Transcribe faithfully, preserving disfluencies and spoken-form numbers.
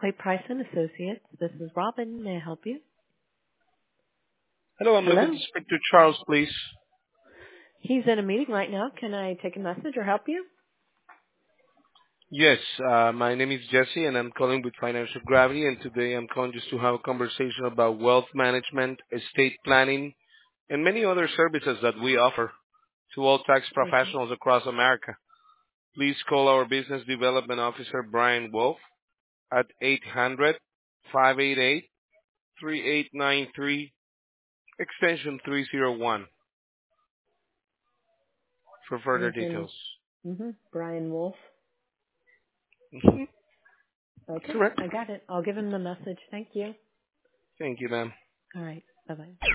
Clay Price and Associates. This is Robin. May I help you? Hello, I'm looking Hello? to speak to Charles, please. He's in a meeting right now. Can I take a message or help you? Yes, uh, my name is Jesse, and I'm calling with Financial Gravity, and today I'm calling just to have a conversation about wealth management, estate planning, and many other services that we offer to all tax Okay. professionals across America. Please call our Business Development Officer, Brian Wolf, at eight hundred, five eight eight, three eight nine three, extension three oh one, for further As in, details. mm-hmm, Brian Wolf. Mhm. Okay, Correct. I got it. I'll give him the message. Thank you. Thank you, ma'am. All right. Bye-bye.